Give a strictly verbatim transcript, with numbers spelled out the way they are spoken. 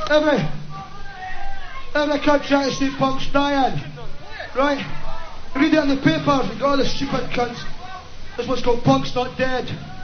Every, every cunt trying to say punk's dying. Right? You read it in the papers, you got all the stupid cunts. That's what's called punk's not dead.